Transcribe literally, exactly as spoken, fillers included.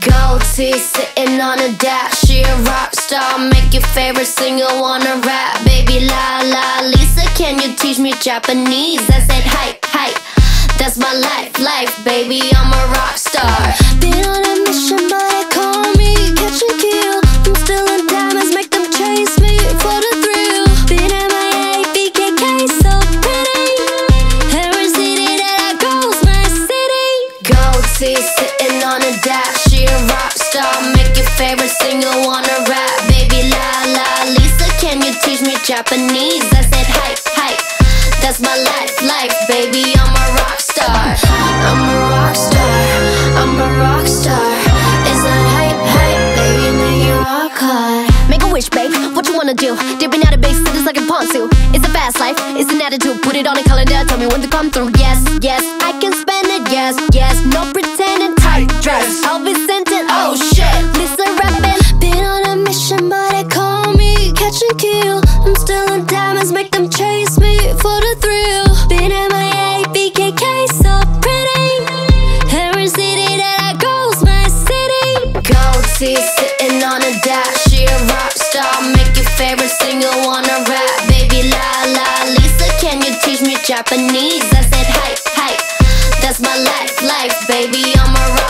Gold teeth sitting on a dash. She a rock star, make your favorite singer wanna rap. Baby la la Lisa, can you teach me Japanese? I said hi, hi, that's my life, life, baby, I'm a rock star. Been on a mission, but they call me catch and kill. I'm still in diamonds, make them chase me for the thrill. Been M I A, B K K, so pretty. Every city that I go's my city. Gold teeth sitting on a dash. She a rock star, make your favorite singer wanna rap. Baby la la Lisa, can you teach me Japanese? I said hi, hi, that's my life, life, baby, I'm a rock star. I'm a rock star, I'm a rock star. It's not hype, hype, baby, make it rock hard. Make a wish, babe, what you wanna do? Dipping out of big cities like a ponzu. It's a fast life, it's an attitude. Put it on a calendar, tell me when to come through. Yes, yes, I can spend it, yes, yes. No pretending, tight dress, I'll be sent it, oh shit. Lisa rapping. Been on a mission, but they call me catch and kill. I'm still in diamonds, make them chase me for the thrill. Been M I A, B K K, so pretty. Every city that I go's my city. Gold teeth sitting on a dash. She a rock star, make your favorite singer wanna rap. Baby la la Lisa, can you teach me Japanese? I said hi, hi, that's my life, life, baby, I'm a rock